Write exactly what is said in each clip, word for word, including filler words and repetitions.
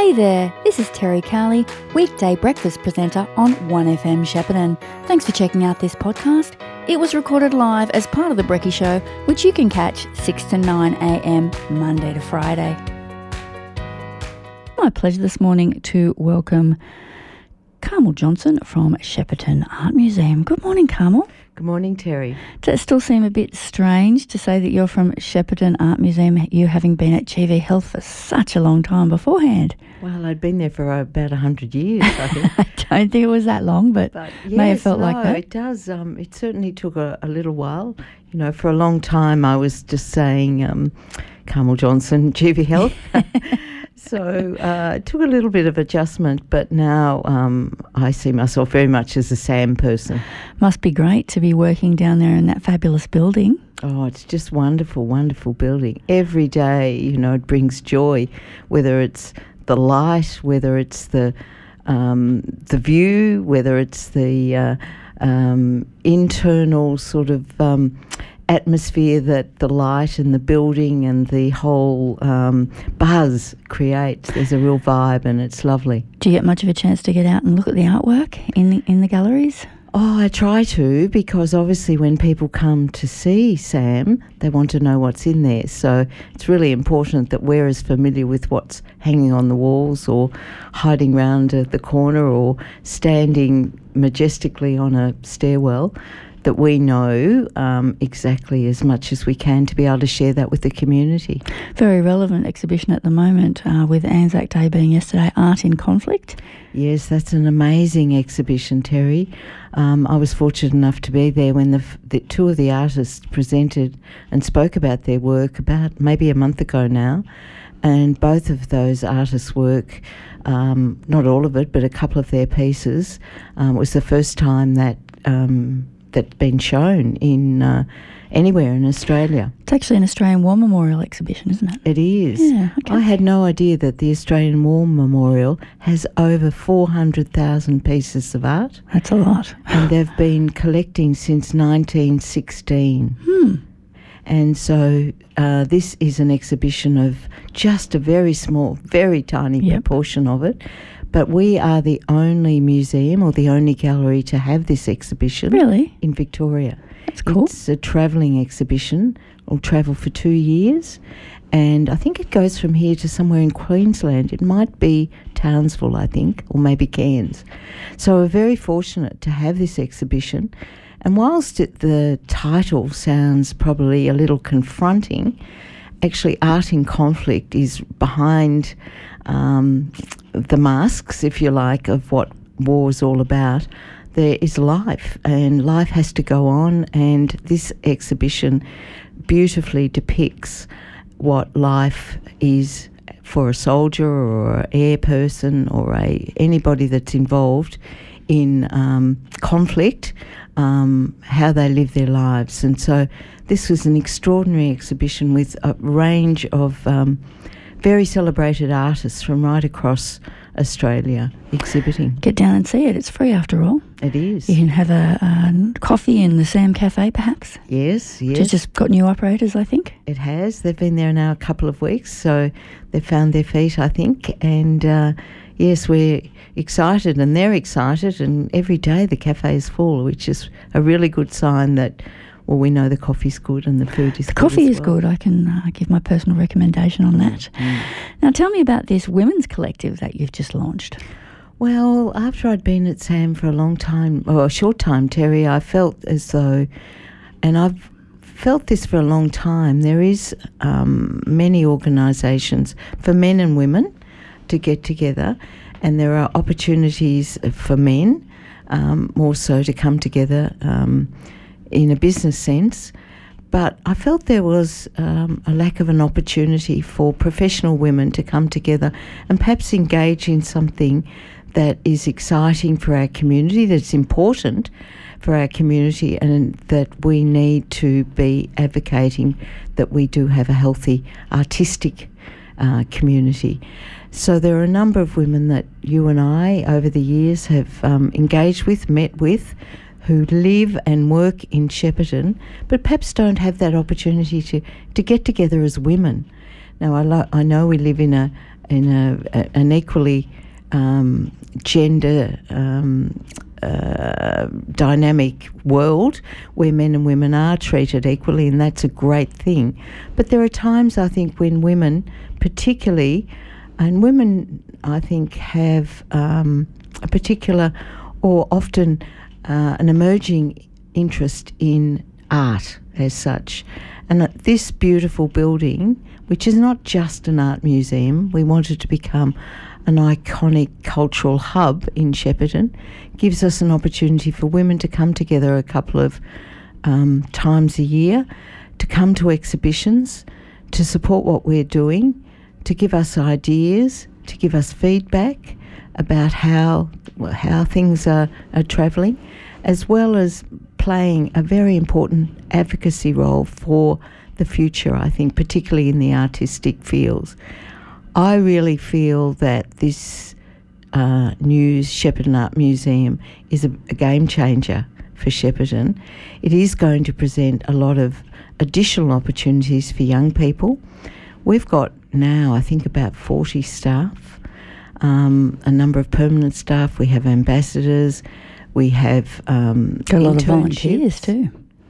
Hey there, this is Terry Cowley, weekday breakfast presenter on one F M Shepparton. Thanks for checking out this podcast. It was recorded live as part of The Brekkie Show, which you can catch six to nine a m Monday to Friday. My pleasure this morning to welcome Carmel Johnson from Shepparton Art Museum. Good morning, Carmel. Good morning, Terry. Does it still seem a bit strange to say that you're from Shepparton Art Museum, you having been at G V Health for such a long time beforehand? Well, I'd been there for about one hundred years, I think. I don't think it was that long, but, but yes, may have felt no, like that. it does. Um, it certainly took a, a little while. You know, for a long time I was just saying um, Carmel Johnson, G V Health. So uh, it took a little bit of adjustment, but now um, I see myself very much as a Sam person. Must be great to be working down there in that fabulous building. Oh, it's just wonderful, wonderful building. Every day, you know, it brings joy, whether it's the light, whether it's the um, the view, whether it's the uh, um, internal sort of um, atmosphere that the light and the building and the whole um, buzz creates. There's a real vibe and it's lovely. Do you get much of a chance to get out and look at the artwork in the, in the galleries? Oh, I try to, because obviously when people come to see Sam, they want to know what's in there. So it's really important that we're as familiar with what's hanging on the walls or hiding round at the corner or standing majestically on a stairwell, that we know um, exactly as much as we can to be able to share that with the community. Very relevant exhibition at the moment, uh, with Anzac Day being yesterday, Art in Conflict. Yes, that's an amazing exhibition, Terry. Um, I was fortunate enough to be there when the, the two of the artists presented and spoke about their work about maybe a month ago now. And both of those artists' work, um, not all of it, but a couple of their pieces, um, was the first time that um, that's been shown in uh, anywhere in Australia. It's actually an Australian War Memorial exhibition, isn't it? It is. Yeah, okay. I had no idea that the Australian War Memorial has over four hundred thousand pieces of art. That's a lot. And they've been collecting since nineteen sixteen. Hmm. And so uh, this is an exhibition of just a very small, very tiny yep. proportion of it. But we are the only museum or the only gallery to have this exhibition. Really? In Victoria. That's cool. It's a travelling exhibition. It'll travel for two years. And I think it goes from here to somewhere in Queensland. It might be Townsville, I think, or maybe Cairns. So we're very fortunate to have this exhibition. And whilst it, the title sounds probably a little confronting, actually Art in Conflict is behind um, the masks, if you like, of what war is all about. There is life, and life has to go on, and this exhibition beautifully depicts what life is for a soldier or an air person or a anybody that's involved in um, conflict, um, how they live their lives. And so this was an extraordinary exhibition with a range of um, very celebrated artists from right across Australia exhibiting. Get down and see it. It's free after all. It is. You can have a, a coffee in the Sam Cafe, perhaps. Yes, yes. It's just got new operators, I think. It has. They've been there now a couple of weeks, so they've found their feet, I think. And uh, yes, we're excited and they're excited, and every day the cafe is full, which is a really good sign that, well, we know the coffee's good and the food is the good. The coffee is well. good. I can uh, give my personal recommendation on that. Mm. Now, tell me about this women's collective that you've just launched. Well, after I'd been at SAM for a long time, or a short time, Terry, I felt as though, and I've felt this for a long time, there is um, many organisations for men and women to get together, and there are opportunities for men um, more so to come together um, in a business sense. But I felt there was um, a lack of an opportunity for professional women to come together and perhaps engage in something that is exciting for our community, that's important for our community, and that we need to be advocating that we do have a healthy artistic uh, community. So there are a number of women that you and I over the years have um, engaged with, met with, who live and work in Shepparton, but perhaps don't have that opportunity to, to get together as women. Now, I, lo- I know we live in a, in a, a, an equally um, gender um, uh, dynamic world where men and women are treated equally, and that's a great thing. But there are times, I think, when women particularly, and women I think have um, a particular or often uh, an emerging interest in art as such. And uh, this beautiful building, which is not just an art museum, we wanted to become an iconic cultural hub in Shepparton, gives us an opportunity for women to come together a couple of um, times a year, to come to exhibitions, to support what we're doing, to give us ideas, to give us feedback about how how things are, are travelling, as well as playing a very important advocacy role for the future, I think, particularly in the artistic fields. I really feel that this uh, new Shepparton Art Museum is a, a game changer for Shepparton. It is going to present a lot of additional opportunities for young people. We've got now, I think, about forty staff, um, a number of permanent staff. We have ambassadors. We have um, got a lot of volunteers too.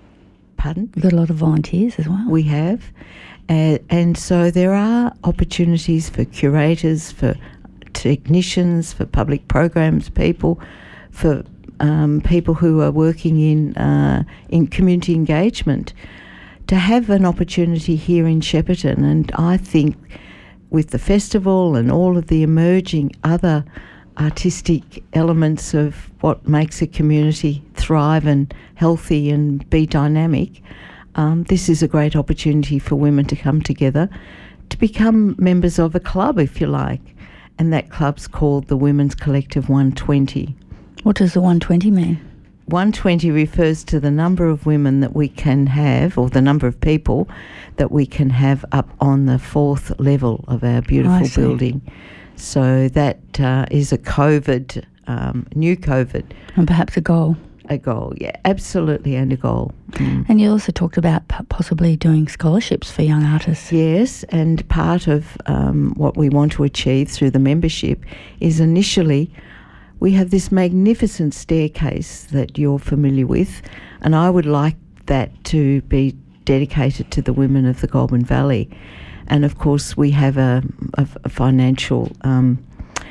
Pardon? We've got a lot of volunteers as well. We have. Uh, and so there are opportunities for curators, for technicians, for public programs people, for um, people who are working in uh, in community engagement, to have an opportunity here in Shepparton. And I think with the festival and all of the emerging other artistic elements of what makes a community thrive and healthy and be dynamic, um, this is a great opportunity for women to come together, to become members of a club, if you like. And that club's called the Women's Collective one twenty. What does the one twenty mean? one twenty refers to the number of women that we can have, or the number of people that we can have up on the fourth level of our beautiful building. So that uh, is a COVID, um, new COVID. And perhaps a goal. A goal, yeah, absolutely, and a goal. Mm. And you also talked about p- possibly doing scholarships for young artists. Yes, and part of um, what we want to achieve through the membership is initially we have this magnificent staircase that you're familiar with, and I would like that to be dedicated to the women of the Goulburn Valley. And of course, we have a, a, a financial, um,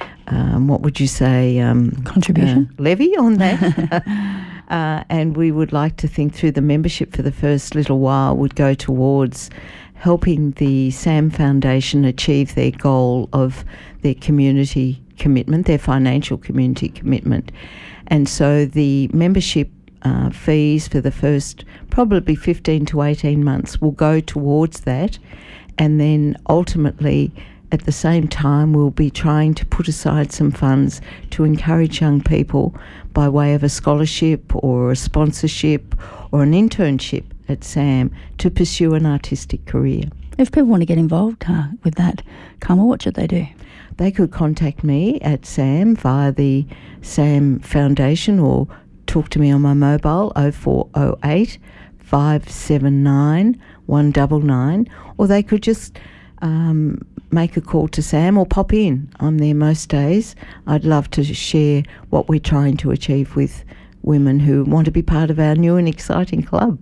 um, what would you say? Um, Contribution? Uh, levy on that. uh, and we would like to think through the membership for the first little while would go towards helping the SAM Foundation achieve their goal of their community commitment, their financial community commitment. And so the membership uh, fees for the first probably fifteen to eighteen months will go towards that. And then ultimately, at the same time, we'll be trying to put aside some funds to encourage young people by way of a scholarship or a sponsorship or an internship at SAM to pursue an artistic career. If people want to get involved uh, with that, Carmel, what should they do? They could contact me at SAM via the SAM Foundation, or talk to me on my mobile oh four oh eight, five seven nine, one nine nine, or they could just um, make a call to SAM or pop in. I'm there most days. I'd love to share what we're trying to achieve with women who want to be part of our new and exciting club.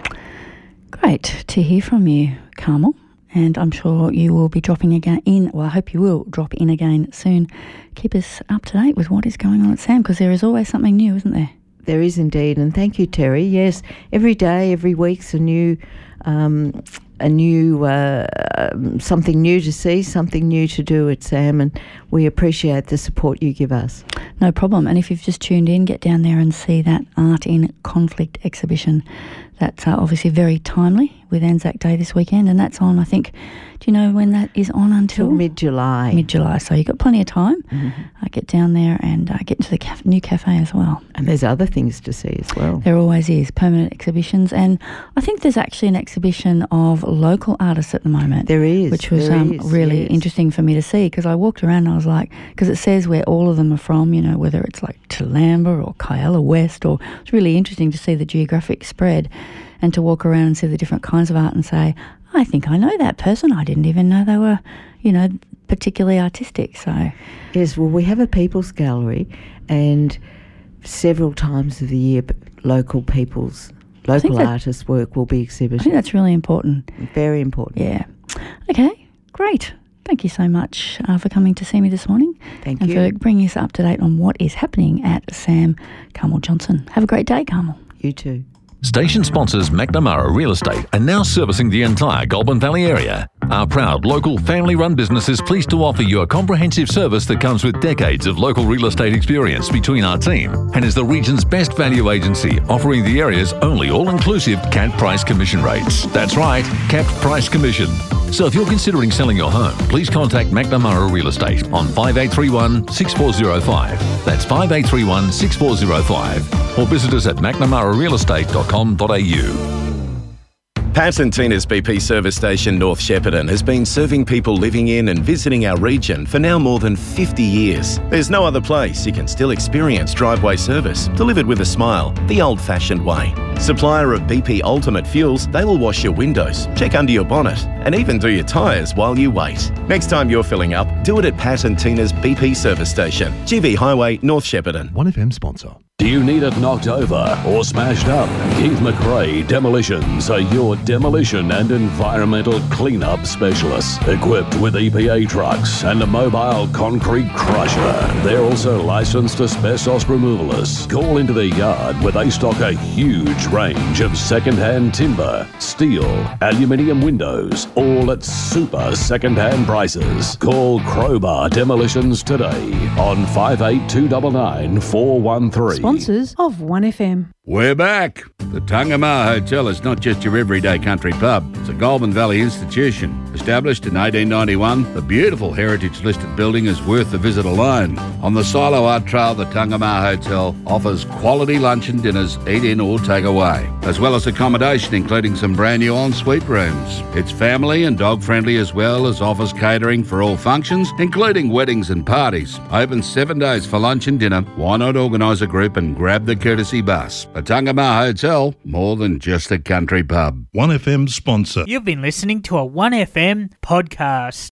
Great to hear from you, Carmel. And I'm sure you will be dropping again in, well, I hope you will drop in again soon. Keep us up to date with what is going on at SAM, because there is always something new, isn't there? There is indeed, and thank you, Terry. Yes, every day, every week's a new, um, a new uh, something new to see, something new to do at SAM, and we appreciate the support you give us. No problem. And if you've just tuned in, get down there and see that Art in Conflict exhibition. That's uh, obviously very timely with Anzac Day this weekend, and that's on, I think, do you know when that is on until? Till mid-July. Mid-July, so you've got plenty of time. Mm-hmm. Uh, get down there and uh, get into the caf- new cafe as well. And there's other things to see as well. There always is, permanent exhibitions, and I think there's actually an exhibition of local artists at the moment. There is. Which was there um, is, really yes. interesting for me to see, because I walked around and I was like, because it says where all of them are from, you know, whether it's like Toolamba or Kyella West, or it's really interesting to see the geographic spread and to walk around and see the different kinds of art and say, I think I know that person. I didn't even know they were, you know, particularly artistic. So yes, well, we have a people's gallery, and several times of the year, local people's local that, artists' work will be exhibited. I think that's really important. Very important. Yeah. Okay. Great. Thank you so much uh, for coming to see me this morning. Thank and you. And for bringing us up to date on what is happening at Sam Carmel Johnson. Have a great day, Carmel. You too. Station sponsors McNamara Real Estate are now servicing the entire Goulburn Valley area. Our proud local family-run business is pleased to offer you a comprehensive service that comes with decades of local real estate experience between our team and is the region's best value agency, offering the area's only all-inclusive capped price commission rates. That's right, capped price commission. So if you're considering selling your home, please contact McNamara Real Estate on five eight three one, six four zero five. That's five eight three one, six four zero five. Or visit us at mcnamara real estate dot com dot a u. Pat and Tina's B P service station North Shepparton has been serving people living in and visiting our region for now more than fifty years. There's no other place you can still experience driveway service, delivered with a smile, the old-fashioned way. Supplier of B P Ultimate Fuels, they will wash your windows, check under your bonnet, and even do your tyres while you wait. Next time you're filling up, do it at Pat and Tina's B P service station, G V Highway, North Shepparton. one F M sponsor. Do you need it knocked over or smashed up? Keith McRae Demolitions are your demolition and environmental cleanup specialists, equipped with E P A trucks and a mobile concrete crusher. They're also licensed asbestos removalists. Call into their yard where they stock a huge range of second-hand timber, steel, aluminium windows, all at super second-hand prices. Call Crowbar Demolitions today on five eight two nine nine, four one three. Sponsors of one F M. We're back. The Tungamar Hotel is not just your everyday country pub. It's a Goulburn Valley institution. Established in eighteen ninety-one, the beautiful heritage-listed building is worth the visit alone. On the Silo Art Trail, the Tungamar Hotel offers quality lunch and dinners, eat in or take away, as well as accommodation including some brand new ensuite rooms. It's family and dog-friendly, as well as offers catering for all functions, including weddings and parties. Open seven days for lunch and dinner. Why not organise a group and grab the courtesy bus? The Tungamar Hotel, more than just a country pub. one F M sponsor. You've been listening to a one F M podcast.